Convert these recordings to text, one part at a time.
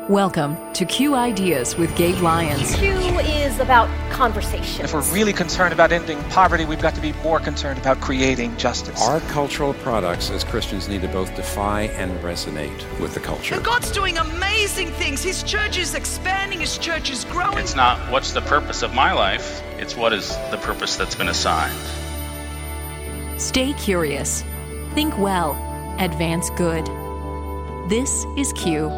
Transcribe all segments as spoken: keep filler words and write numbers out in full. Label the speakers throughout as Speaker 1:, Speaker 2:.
Speaker 1: Welcome to Q Ideas with Gabe Lyons.
Speaker 2: Q is about conversation.
Speaker 3: If we're really concerned about ending poverty, we've got to be more concerned about creating justice.
Speaker 4: Our cultural products as Christians need to both defy and resonate with the culture.
Speaker 5: And God's doing amazing things. His church is expanding. His church is growing.
Speaker 6: It's not what's the purpose of my life. It's what is the purpose that's been assigned.
Speaker 1: Stay curious. Think well. Advance good. This is Q.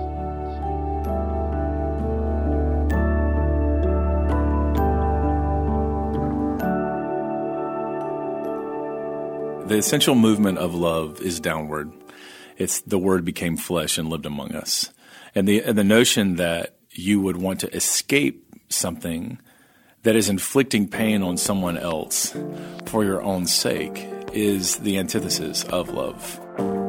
Speaker 7: The essential movement of love is downward. It's the Word became flesh and lived among us. And the and the notion that you would want to escape something that is inflicting pain on someone else for your own sake is the antithesis of love.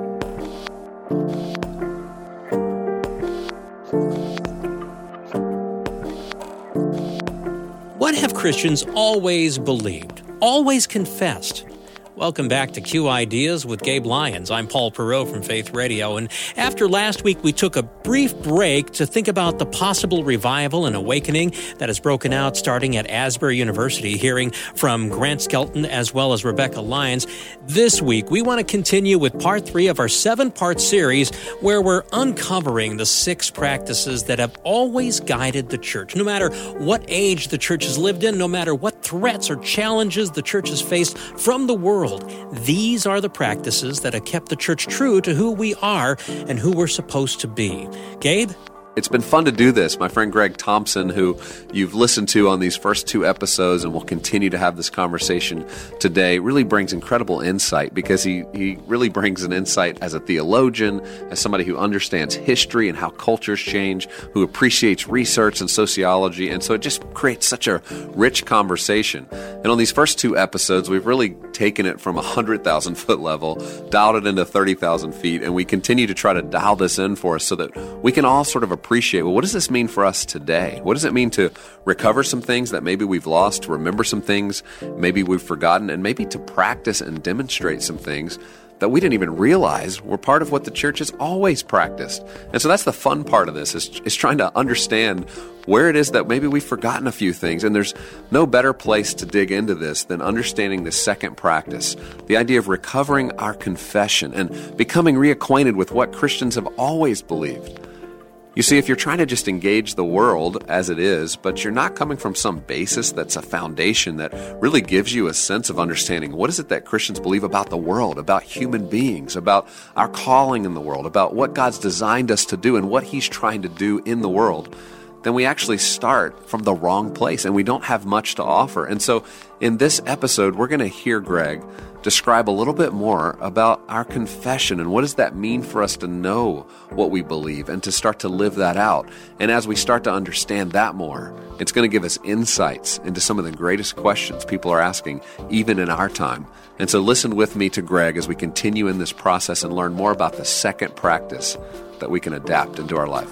Speaker 8: What have Christians always believed, always confessed? Welcome back to Q Ideas with Gabe Lyons. I'm Paul Perot from Faith Radio, and after last week we took a brief break to think about the possible revival and awakening that has broken out starting at Asbury University, hearing from Grant Skelton as well as Rebecca Lyons. This week we want to continue with part three of our seven-part series where we're uncovering the six practices that have always guided the church. No matter what age the church has lived in, no matter what threats or challenges the church has faced from the world, these are the practices that have kept the church true to who we are and who we're supposed to be. Gabe?
Speaker 9: It's been fun to do this. My friend Greg Thompson, who you've listened to on these first two episodes and will continue to have this conversation today, really brings incredible insight because he, he really brings an insight as a theologian, as somebody who understands history and how cultures change, who appreciates research and sociology, and so it just creates such a rich conversation. And on these first two episodes, we've really taken it from a one hundred thousand foot level, dialed it into thirty thousand feet, and we continue to try to dial this in for us so that we can all sort of appreciate, well, what does this mean for us today? What does it mean to recover some things that maybe we've lost, to remember some things maybe we've forgotten, and maybe to practice and demonstrate some things that we didn't even realize were part of what the church has always practiced. And so that's the fun part of this, is, is trying to understand where it is that maybe we've forgotten a few things. And there's no better place to dig into this than understanding the second practice, the idea of recovering our confession and becoming reacquainted with what Christians have always believed. You see, if you're trying to just engage the world as it is, but you're not coming from some basis that's a foundation that really gives you a sense of understanding what is it that Christians believe about the world, about human beings, about our calling in the world, about what God's designed us to do and what He's trying to do in the world, then we actually start from the wrong place and we don't have much to offer. And so in this episode, we're going to hear Greg describe a little bit more about our confession and what does that mean for us to know what we believe and to start to live that out. And as we start to understand that more, it's going to give us insights into some of the greatest questions people are asking, even in our time. And so listen with me to Greg as we continue in this process and learn more about the second practice that we can adapt into our life.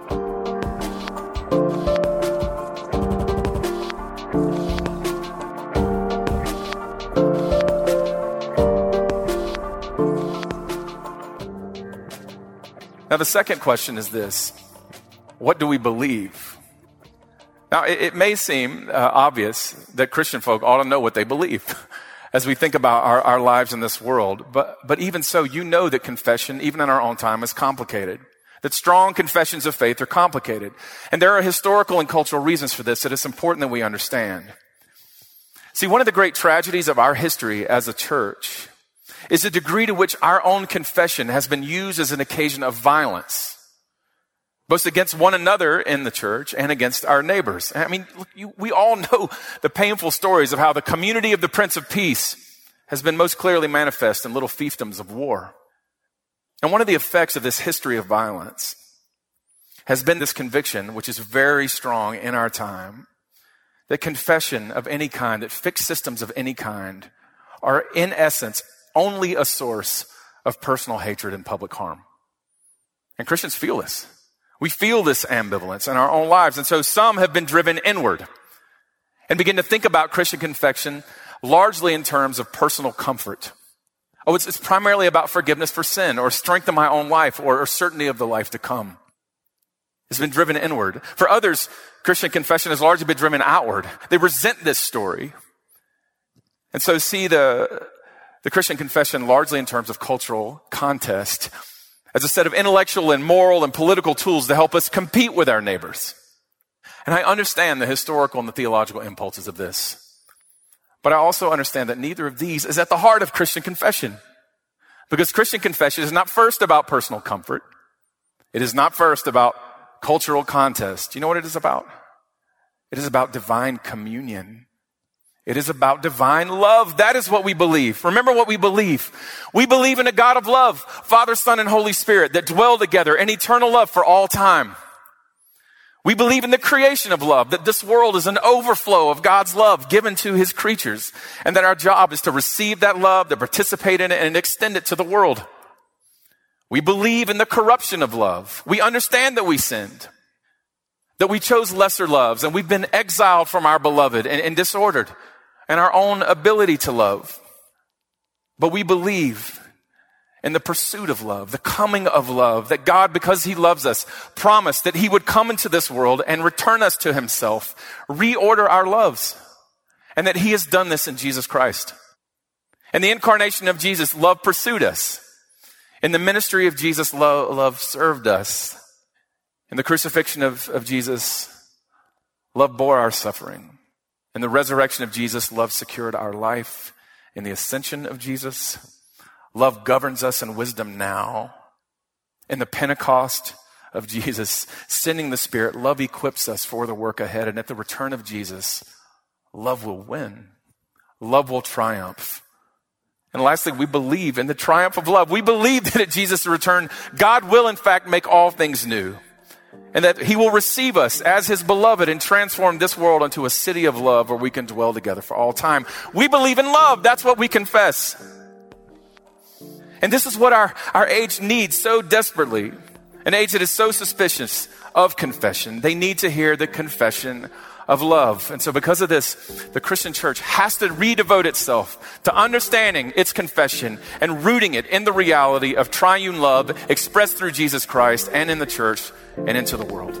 Speaker 7: Now, the second question is this: what do we believe? Now, it, it may seem uh, obvious that Christian folk ought to know what they believe as we think about our, our lives in this world. But, but even so, you know that confession, even in our own time, is complicated. That strong confessions of faith are complicated. And there are historical and cultural reasons for this that it's important that we understand. See, one of the great tragedies of our history as a church is the degree to which our own confession has been used as an occasion of violence, both against one another in the church and against our neighbors. I mean, look, you, we all know the painful stories of how the community of the Prince of Peace has been most clearly manifest in little fiefdoms of war. And one of the effects of this history of violence has been this conviction, which is very strong in our time, that confession of any kind, that fixed systems of any kind, are in essence only a source of personal hatred and public harm. And Christians feel this. We feel this ambivalence in our own lives. And so some have been driven inward and begin to think about Christian confession largely in terms of personal comfort. Oh, it's, it's primarily about forgiveness for sin or strength in my own life or, or certainty of the life to come. It's been driven inward. For others, Christian confession has largely been driven outward. They resent this story. And so see the, the Christian confession largely in terms of cultural contest as a set of intellectual and moral and political tools to help us compete with our neighbors. And I understand the historical and the theological impulses of this. But I also understand that neither of these is at the heart of Christian confession. Because Christian confession is not first about personal comfort. It is not first about cultural contest. You know what it is about? It is about divine communion. It is about divine love. That is what we believe. Remember what we believe. We believe in a God of love, Father, Son, and Holy Spirit that dwell together in eternal love for all time. We believe in the creation of love, that this world is an overflow of God's love given to his creatures, and that our job is to receive that love, to participate in it, and extend it to the world. We believe in the corruption of love. We understand that we sinned, that we chose lesser loves, and we've been exiled from our beloved and, and disordered and our own ability to love. But we believe in the pursuit of love, the coming of love, that God, because he loves us, promised that he would come into this world and return us to himself, reorder our loves, and that he has done this in Jesus Christ. In the incarnation of Jesus, love pursued us. In the ministry of Jesus, love, love served us. In the crucifixion of, of Jesus, love bore our suffering. In the resurrection of Jesus, love secured our life. In the ascension of Jesus, love governs us in wisdom now. In the Pentecost of Jesus, sending the Spirit, love equips us for the work ahead. And at the return of Jesus, love will win. Love will triumph. And lastly, we believe in the triumph of love. We believe that at Jesus' return, God will in fact make all things new. And that he will receive us as his beloved and transform this world into a city of love where we can dwell together for all time. We believe in love. That's what we confess. And this is what our, our age needs so desperately. An age that is so suspicious of confession. They need to hear the confession of love. And so because of this, the Christian church has to redevote itself to understanding its confession and rooting it in the reality of triune love expressed through Jesus Christ and in the church and into the world.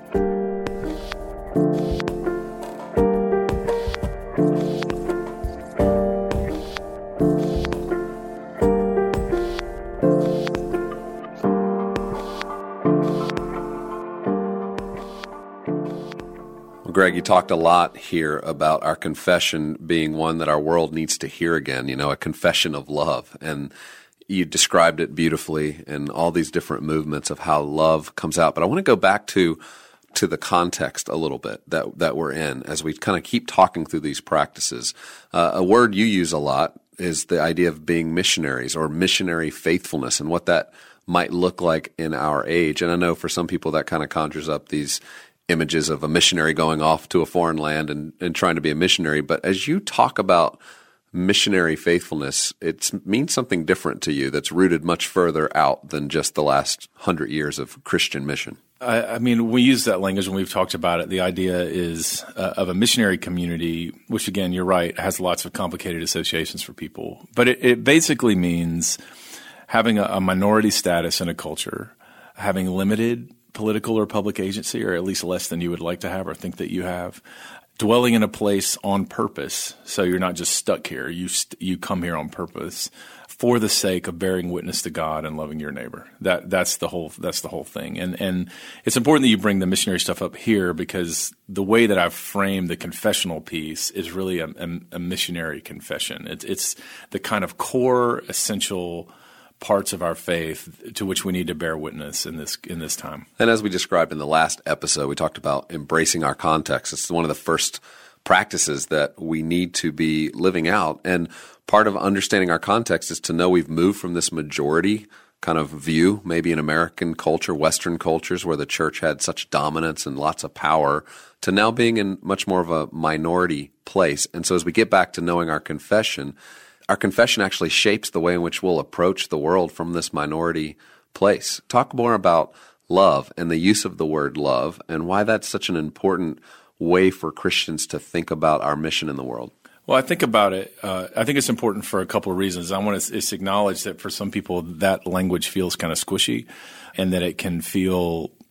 Speaker 9: Greg, you talked a lot here about our confession being one that our world needs to hear again, you know, a confession of love. And you described it beautifully in all these different movements of how love comes out. But I want to go back to to the context a little bit that that we're in as we kind of keep talking through these practices. Uh, a word you use a lot is the idea of being missionaries or missionary faithfulness and what that might look like in our age. And I know for some people that kind of conjures up these images of a missionary going off to a foreign land and, and trying to be a missionary. But as you talk about missionary faithfulness, it means something different to you that's rooted much further out than just the last hundred years of Christian mission.
Speaker 10: I, I mean, we use that language when we've talked about it. The idea is uh, of a missionary community, which again, you're right, has lots of complicated associations for people. But it, it basically means having a, a minority status in a culture, having limited political or public agency, or at least less than you would like to have or think that you have, dwelling in a place on purpose. So you're not just stuck here. You st- you come here on purpose for the sake of bearing witness to God and loving your neighbor. That that's the whole that's the whole thing. And and it's important that you bring the missionary stuff up here because the way that I've framed the confessional piece is really a, a, a missionary confession. It's it's the kind of core essential parts of our faith to which we need to bear witness in this in this time.
Speaker 9: And as we described in the last episode, we talked about embracing our context. It's one of the first practices that we need to be living out. And part of understanding our context is to know we've moved from this majority kind of view, maybe in American culture, Western cultures, where the church had such dominance and lots of power, to now being in much more of a minority place. And so as we get back to knowing our confession, our confession actually shapes the way in which we'll approach the world from this minority place. Talk more about love and the use of the word love and why that's such an important way for Christians to think about our mission in the world.
Speaker 10: Well, I think about it. Uh, I think it's important for a couple of reasons. I want to acknowledge that for some people that language feels kind of squishy and that it can feel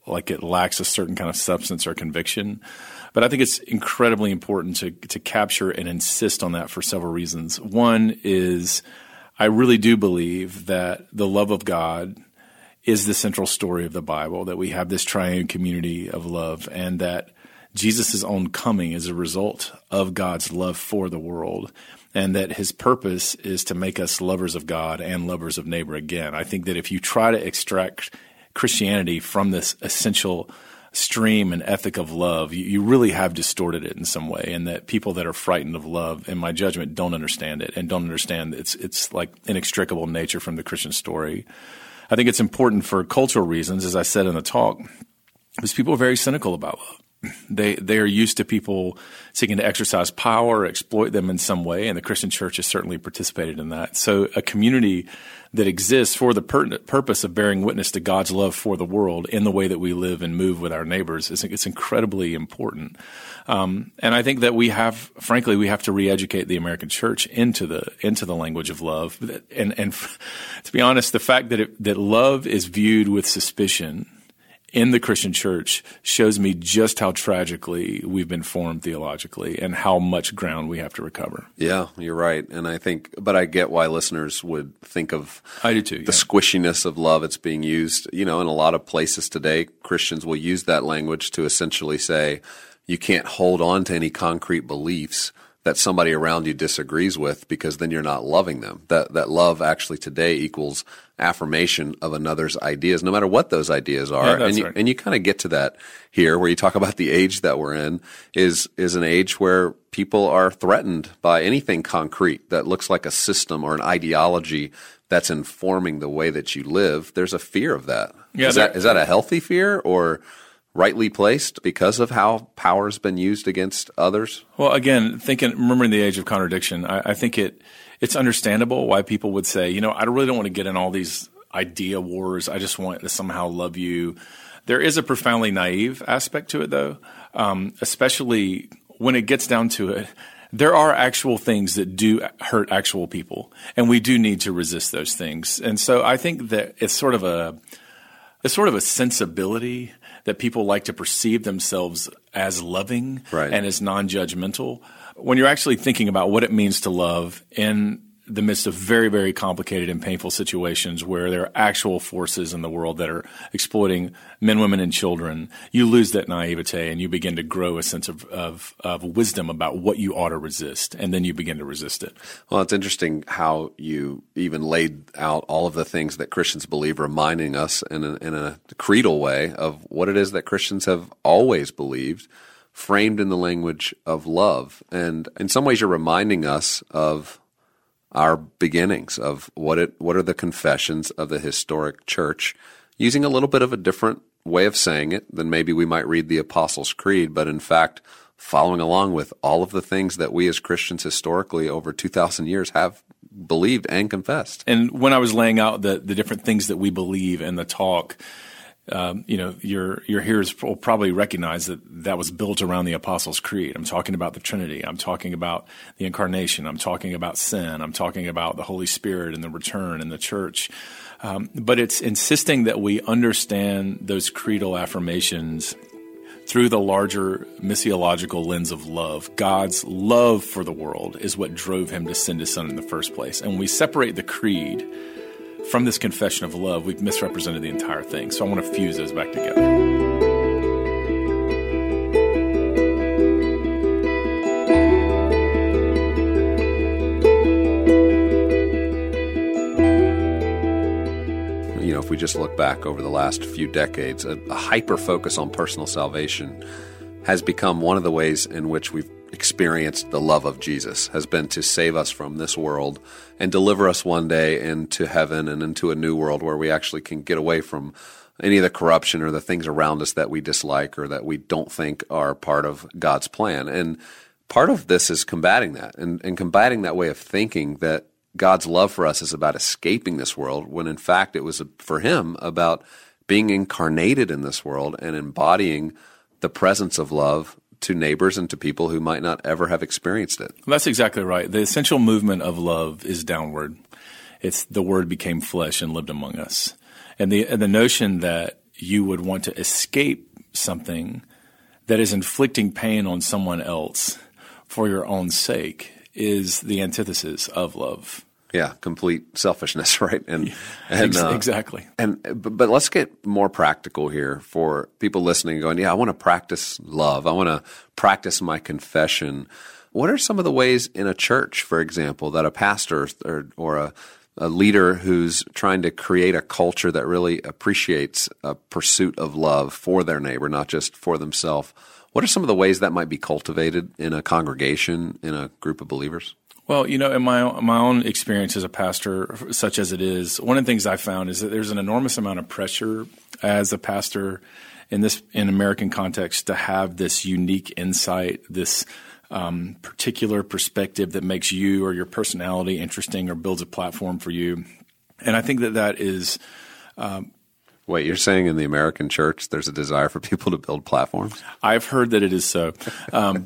Speaker 10: like it lacks a certain kind of substance or conviction. But I think it's incredibly important to to capture and insist on that for several reasons. One is I really do believe that the love of God is the central story of the Bible, that we have this triune community of love, and that Jesus' own coming is a result of God's love for the world, and that his purpose is to make us lovers of God and lovers of neighbor again. I think that if you try to extract Christianity from this essential stream and ethic of love, you, you really have distorted it in some way, and that people that are frightened of love, in my judgment, don't understand it and don't understand its its like inextricable nature from the Christian story. I think it's important for cultural reasons, as I said in the talk, because people are very cynical about love. They they are used to people seeking to exercise power, exploit them in some way, and the Christian church has certainly participated in that. So a community that exists for the per- purpose of bearing witness to God's love for the world in the way that we live and move with our neighbors, is it's incredibly important. Um, and I think that we have, frankly, we have to re-educate the American church into the into the language of love. And and to be honest, the fact that it, that love is viewed with suspicion in the Christian church shows me just how tragically we've been formed theologically and how much ground we have to recover.
Speaker 9: Yeah, you're right. And I think, but I get why listeners would think of
Speaker 10: I do too,
Speaker 9: the
Speaker 10: yeah.
Speaker 9: squishiness of love that's being used. You know, in a lot of places today, Christians will use that language to essentially say, you can't hold on to any concrete beliefs that somebody around you disagrees with, because then you're not loving them. That that love actually today equals affirmation of another's ideas, no matter what those ideas are.
Speaker 10: Yeah, that's
Speaker 9: and you,
Speaker 10: right.
Speaker 9: and you kind of get to that here, where you talk about the age that we're in is is an age where people are threatened by anything concrete that looks like a system or an ideology that's informing the way that you live. There's a fear of that.
Speaker 10: Yeah,
Speaker 9: is that is that a healthy fear, or rightly placed because of how power's been used against others?
Speaker 10: Well, again, thinking, remembering the age of contradiction, I, I think it it's understandable why people would say, you know, I really don't want to get in all these idea wars. I just want to somehow love you. There is a profoundly naive aspect to it, though, um, especially when it gets down to it. There are actual things that do hurt actual people, and we do need to resist those things. And so I think that it's sort of a it's sort of a sensibility that people like to perceive themselves as loving
Speaker 9: right.
Speaker 10: and as non-judgmental. When you're actually thinking about what it means to love in the midst of very, very complicated and painful situations where there are actual forces in the world that are exploiting men, women, and children, you lose that naivete and you begin to grow a sense of, of, of wisdom about what you ought to resist, and then you begin to resist it.
Speaker 9: Well, it's interesting how you even laid out all of the things that Christians believe, reminding us in a, in a creedal way of what it is that Christians have always believed, framed in the language of love. And in some ways, you're reminding us of our beginnings, of what it what are the confessions of the historic church, using a little bit of a different way of saying it than maybe we might read the Apostles' Creed, but in fact following along with all of the things that we as Christians historically over two thousand years have believed and confessed.
Speaker 10: And when I was laying out the, the different things that we believe in the talk, Um, you know, your your hearers will probably recognize that that was built around the Apostles' Creed. I'm talking about the Trinity. I'm talking about the Incarnation. I'm talking about sin. I'm talking about the Holy Spirit and the return and the church. Um, but it's insisting that we understand those creedal affirmations through the larger missiological lens of love. God's love for the world is what drove him to send his son in the first place. And when we separate the creed from this confession of love, we've misrepresented the entire thing. So I want to fuse those back together.
Speaker 9: You know, if we just look back over the last few decades, a, a hyper-focus on personal salvation has become one of the ways in which we've experienced the love of Jesus, has been to save us from this world and deliver us one day into heaven and into a new world where we actually can get away from any of the corruption or the things around us that we dislike or that we don't think are part of God's plan. And part of this is combating that and, and combating that way of thinking that God's love for us is about escaping this world, when in fact it was for him about being incarnated in this world and embodying the presence of love to neighbors and to people who might not ever have experienced it.
Speaker 10: That's exactly right. The essential movement of love is downward. It's the Word became flesh and lived among us. And the and the notion that you would want to escape something that is inflicting pain on someone else for your own sake is the antithesis of love.
Speaker 9: Yeah, complete selfishness, right? And, and
Speaker 10: Ex-
Speaker 9: uh,
Speaker 10: exactly.
Speaker 9: And but, but let's get more practical here for people listening, going, "Yeah, I want to practice love. I want to practice my confession." What are some of the ways in a church, for example, that a pastor or, or a, a leader who's trying to create a culture that really appreciates a pursuit of love for their neighbor, not just for themselves? What are some of the ways that might be cultivated in a congregation, in a group of believers?
Speaker 10: Well, you know, in my my own experience as a pastor, such as it is, one of the things I found is that there's an enormous amount of pressure as a pastor in this in American context to have this unique insight, this um, particular perspective that makes you or your personality interesting or builds a platform for you. And I think that that is. Um,
Speaker 9: Wait, you're saying in the American church there's a desire for people to build platforms?
Speaker 10: I've heard that it is so. Um,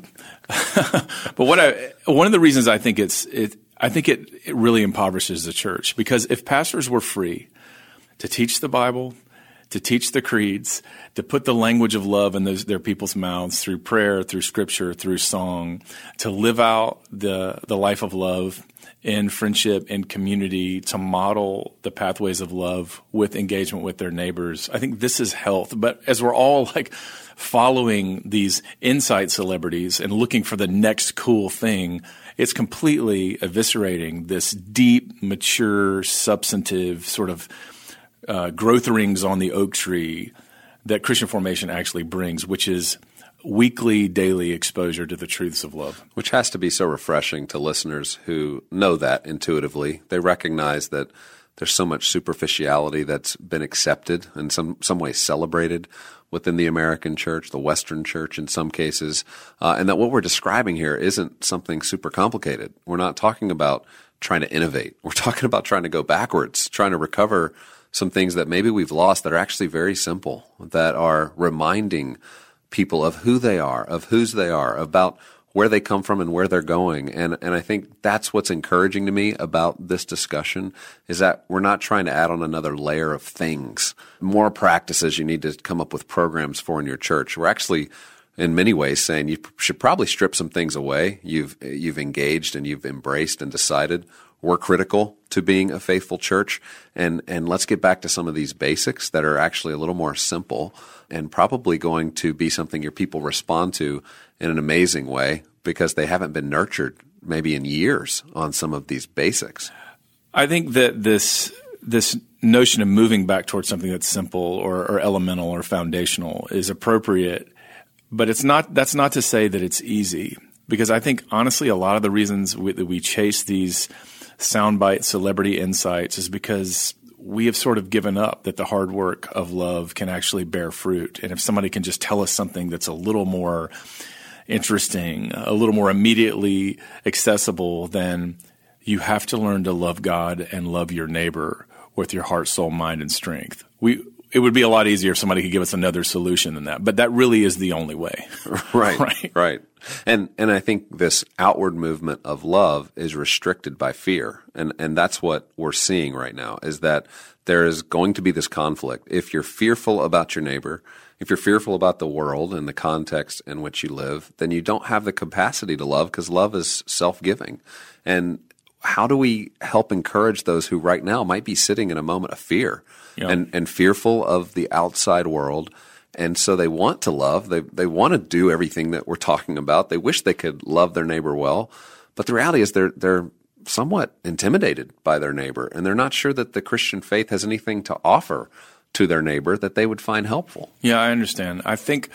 Speaker 10: but what I, one of the reasons I think it's, it, I think it, it really impoverishes the church, because if pastors were free to teach the Bible, to teach the creeds, to put the language of love in those, their people's mouths through prayer, through scripture, through song, to live out the, the life of love in friendship and community, to model the pathways of love with engagement with their neighbors. I think this is health. But as we're all like following these insight celebrities and looking for the next cool thing, it's completely eviscerating this deep, mature, substantive sort of uh, growth rings on the oak tree that Christian formation actually brings, which is weekly, daily exposure to the truths of love.
Speaker 9: Which has to be so refreshing to listeners who know that intuitively. They recognize that there's so much superficiality that's been accepted and some some way celebrated within the American church, the Western church in some cases, uh, and that what we're describing here isn't something super complicated. We're not talking about trying to innovate. We're talking about trying to go backwards, trying to recover some things that maybe we've lost that are actually very simple, that are reminding people of who they are, of whose they are, about where they come from and where they're going. And and I think that's what's encouraging to me about this discussion, is that we're not trying to add on another layer of things, more practices you need to come up with programs for in your church. We're actually, in many ways, saying you should probably strip some things away. You've you've engaged and you've embraced and decided we're critical to being a faithful church, and and let's get back to some of these basics that are actually a little more simple and probably going to be something your people respond to in an amazing way, because they haven't been nurtured maybe in years on some of these basics.
Speaker 10: I think that this this notion of moving back towards something that's simple or, or elemental or foundational is appropriate, but it's not. That's not to say that it's easy, because I think honestly a lot of the reasons we, that we chase these soundbite celebrity insights is because we have sort of given up that the hard work of love can actually bear fruit. And if somebody can just tell us something that's a little more interesting, a little more immediately accessible, then you have to learn to love God and love your neighbor with your heart, soul, mind, and strength. We It would be a lot easier if somebody could give us another solution than that, but that really is the only way.
Speaker 9: Right,
Speaker 10: right,
Speaker 9: right. And and I think this outward movement of love is restricted by fear, and and that's what we're seeing right now, is that there is going to be this conflict. If you're fearful about your neighbor, if you're fearful about the world and the context in which you live, then you don't have the capacity to love, because love is self-giving. And how do we help encourage those who right now might be sitting in a moment of fear? Yeah. And, and fearful of the outside world, and so they want to love. They they want to do everything that we're talking about. They wish they could love their neighbor well, but the reality is they're they're somewhat intimidated by their neighbor, and they're not sure that the Christian faith has anything to offer to their neighbor that they would find helpful.
Speaker 10: Yeah, I understand. I think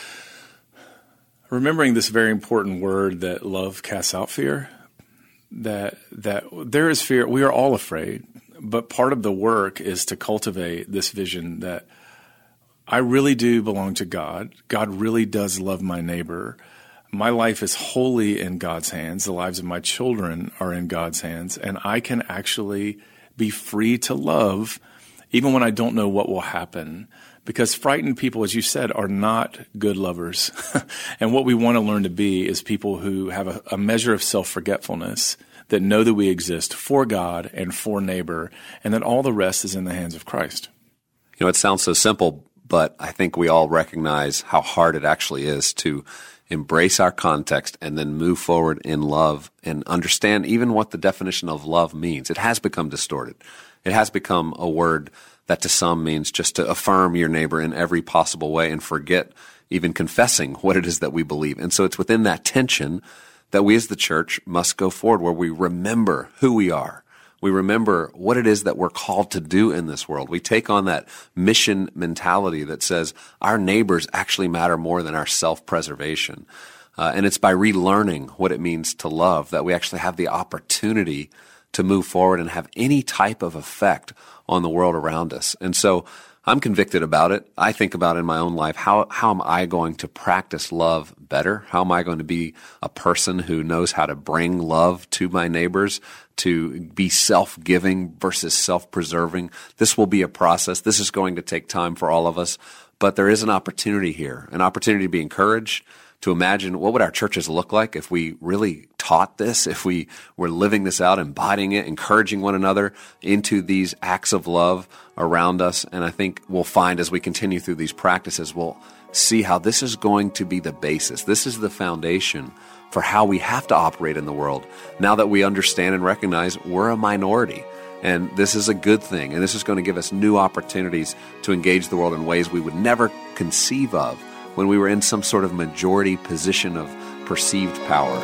Speaker 10: remembering this very important word that love casts out fear, that that there is fear. We are all afraid. But part of the work is to cultivate this vision that I really do belong to God. God really does love my neighbor. My life is wholly in God's hands. The lives of my children are in God's hands. And I can actually be free to love even when I don't know what will happen. Because frightened people, as you said, are not good lovers. And what we want to learn to be is people who have a, a measure of self-forgetfulness, that know that we exist for God and for neighbor, and that all the rest is in the hands of Christ.
Speaker 9: You know, it sounds so simple, but I think we all recognize how hard it actually is to embrace our context and then move forward in love and understand even what the definition of love means. It has become distorted. It has become a word that to some means just to affirm your neighbor in every possible way and forget even confessing what it is that we believe. And so it's within that tension that we as the church must go forward, where we remember who we are. We remember what it is that we're called to do in this world. We take on that mission mentality that says our neighbors actually matter more than our self-preservation. Uh, and it's by relearning what it means to love that we actually have the opportunity to move forward and have any type of effect on the world around us. And so I'm convicted about it. I think about in my own life, how, how am I going to practice love better? How am I going to be a person who knows how to bring love to my neighbors, to be self-giving versus self-preserving? This will be a process. This is going to take time for all of us, but there is an opportunity here, an opportunity to be encouraged, to imagine what would our churches look like if we really taught this, if we were living this out, embodying it, encouraging one another into these acts of love around us. And I think we'll find as we continue through these practices, we'll see how this is going to be the basis. This is the foundation for how we have to operate in the world now that we understand and recognize we're a minority. And this is a good thing. And this is going to give us new opportunities to engage the world in ways we would never conceive of when we were in some sort of majority position of perceived power.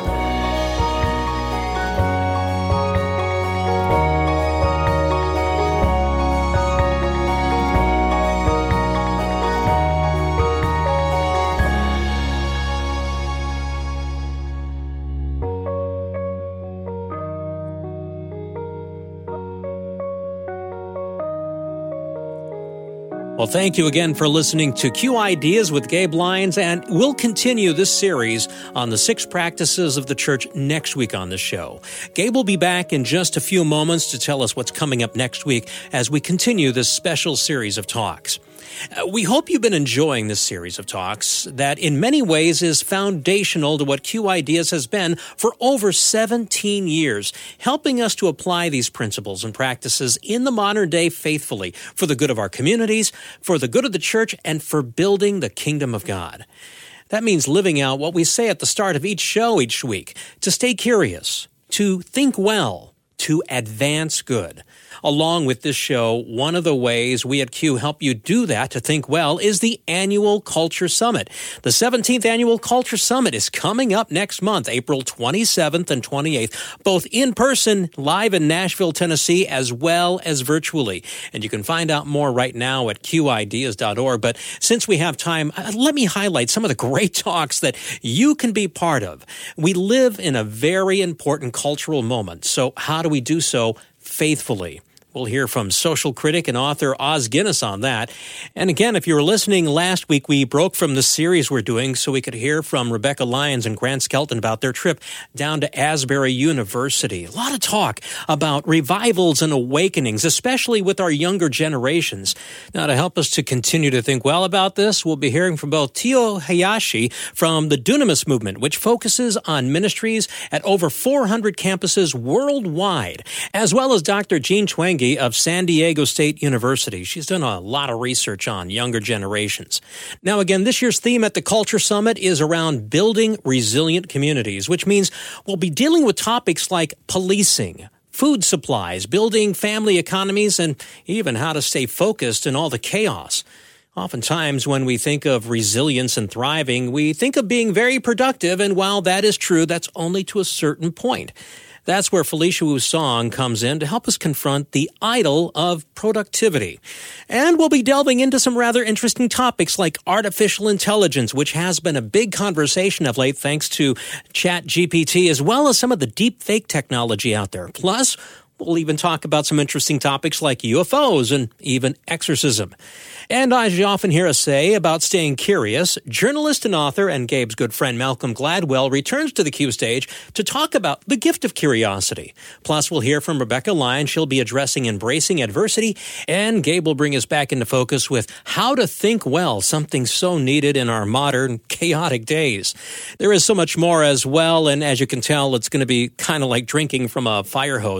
Speaker 8: Well, thank you again for listening to Q Ideas with Gabe Lyons, and we'll continue this series on the six practices of the church next week on the show. Gabe will be back in just a few moments to tell us what's coming up next week as we continue this special series of talks. Uh, we hope you've been enjoying this series of talks that in many ways is foundational to what Q Ideas has been for over seventeen years, helping us to apply these principles and practices in the modern day faithfully for the good of our communities, for the good of the church, and for building the kingdom of God. That means living out what we say at the start of each show each week, to stay curious, to think well, to advance good. Along with this show, one of the ways we at Q help you do that, to think well, is the Annual Culture Summit. The seventeenth Annual Culture Summit is coming up next month, April twenty-seventh and twenty-eighth, both in person, live in Nashville, Tennessee, as well as virtually. And you can find out more right now at Q ideas dot org. But since we have time, let me highlight some of the great talks that you can be part of. We live in a very important cultural moment, so how do we do so faithfully? We'll hear from social critic and author Os Guinness on that. And again, if you were listening last week, we broke from the series we're doing so we could hear from Rebecca Lyons and Grant Skelton about their trip down to Asbury University. A lot of talk about revivals and awakenings, especially with our younger generations. Now, to help us to continue to think well about this, we'll be hearing from both Tio Hayashi from the Dunamis Movement, which focuses on ministries at over four hundred campuses worldwide, as well as Doctor Jean Twenge of San Diego State University. She's done a lot of research on younger generations. Now, again, this year's theme at the Culture Summit is around building resilient communities, which means we'll be dealing with topics like policing, food supplies, building family economies, and even how to stay focused in all the chaos. Oftentimes, when we think of resilience and thriving, we think of being very productive, and while that is true, that's only to a certain point. That's where Felicia Wu's song comes in to help us confront the idol of productivity. And we'll be delving into some rather interesting topics like artificial intelligence, which has been a big conversation of late thanks to Chat G P T, as well as some of the deep fake technology out there. Plus, we'll even talk about some interesting topics like U F Os and even exorcism. And as you often hear us say about staying curious, journalist and author and Gabe's good friend Malcolm Gladwell returns to the Q stage to talk about the gift of curiosity. Plus, we'll hear from Rebecca Lyons. She'll be addressing embracing adversity, and Gabe will bring us back into focus with how to think well, something so needed in our modern, chaotic days. There is so much more as well, and as you can tell, it's going to be kind of like drinking from a fire hose.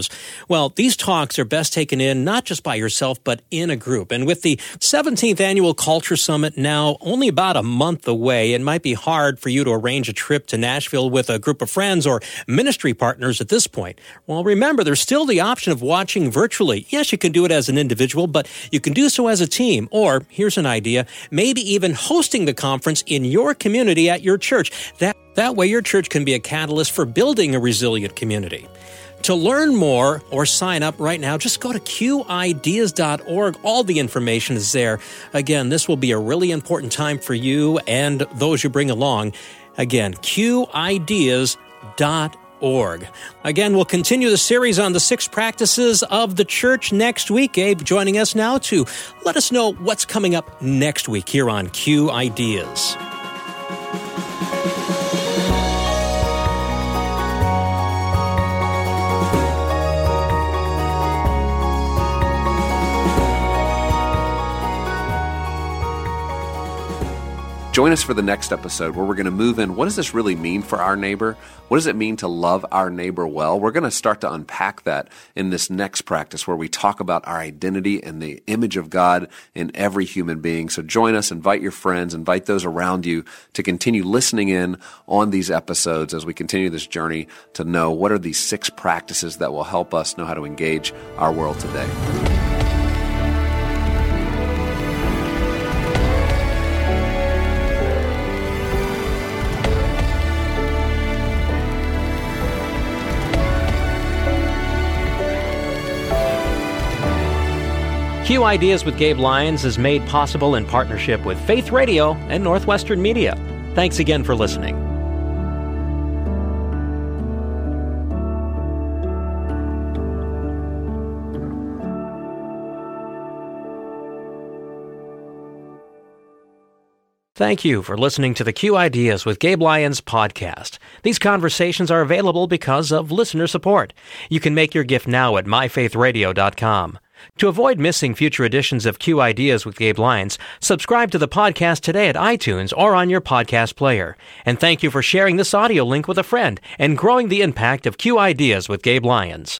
Speaker 8: Well, these talks are best taken in not just by yourself, but in a group. And with the seventeenth Annual Culture Summit now only about a month away, it might be hard for you to arrange a trip to Nashville with a group of friends or ministry partners at this point. Well, remember, there's still the option of watching virtually. Yes, you can do it as an individual, but you can do so as a team. Or, here's an idea, maybe even hosting the conference in your community at your church. That, that way your church can be a catalyst for building a resilient community. To learn more or sign up right now, just go to q ideas dot org. All the information is there. Again, this will be a really important time for you and those you bring along. Again, q ideas dot org. Again, we'll continue the series on the six practices of the church next week. Abe joining us now to let us know what's coming up next week here on Q Ideas.
Speaker 9: Join us for the next episode where we're going to move in. What does this really mean for our neighbor? What does it mean to love our neighbor well? We're going to start to unpack that in this next practice where we talk about our identity and the image of God in every human being. So join us, invite your friends, invite those around you to continue listening in on these episodes as we continue this journey to know what are these six practices that will help us know how to engage our world today.
Speaker 8: Q Ideas with Gabe Lyons is made possible in partnership with Faith Radio and Northwestern Media. Thanks again for listening. Thank you for listening to the Q Ideas with Gabe Lyons podcast. These conversations are available because of listener support. You can make your gift now at my faith radio dot com. To avoid missing future editions of Q Ideas with Gabe Lyons, subscribe to the podcast today at iTunes or on your podcast player. And thank you for sharing this audio link with a friend and growing the impact of Q Ideas with Gabe Lyons.